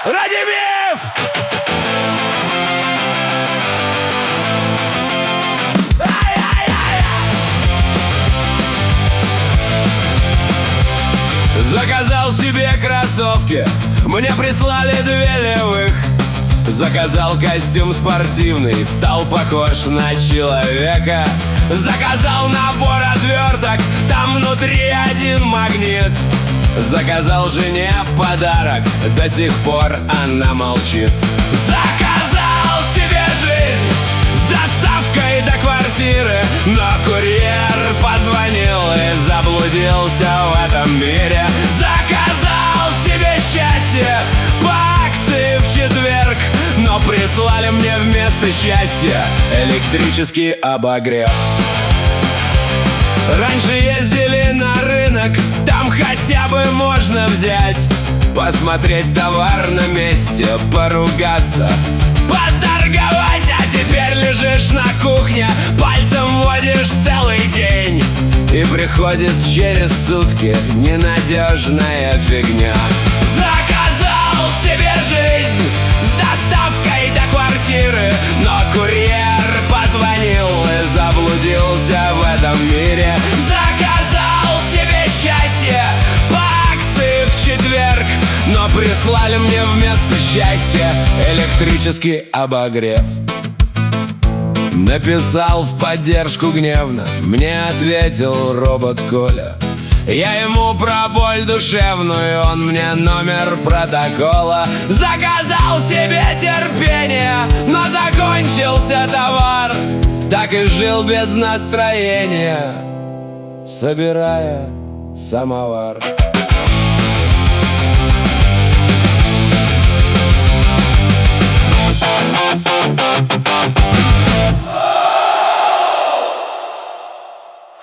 Радимив! Заказал себе кроссовки, мне прислали 2 левых. Заказал костюм спортивный, стал похож на человека. Заказал набор отверток, там внутри 1 магнит. Заказал жене подарок, до сих пор она молчит. Заказал себе жизнь с доставкой до квартиры, но курьер позвонил и заблудился в этом мире. Заказал себе счастье по акции в четверг, но прислали мне вместо счастья электрический обогрев. Раньше ездили на рынок, там хотя бы можно взять, посмотреть товар на месте, поругаться, поторговать. А теперь лежишь на кухне, пальцем водишь целый день, и приходит через сутки ненадежная фигня. Заказал себе жизнь с доставкой до квартиры, но курьер позвонил и заблудился в этом мире. Заказал себе счастье по акции в четверг, но прислали мне вместо счастья электрический обогрев. Написал в поддержку гневно, мне ответил робот Коля. Я ему про боль душевную, он мне номер протокола. Заказал себе терпение, но закончился товар. Так и жил без настроения, собирая самовар.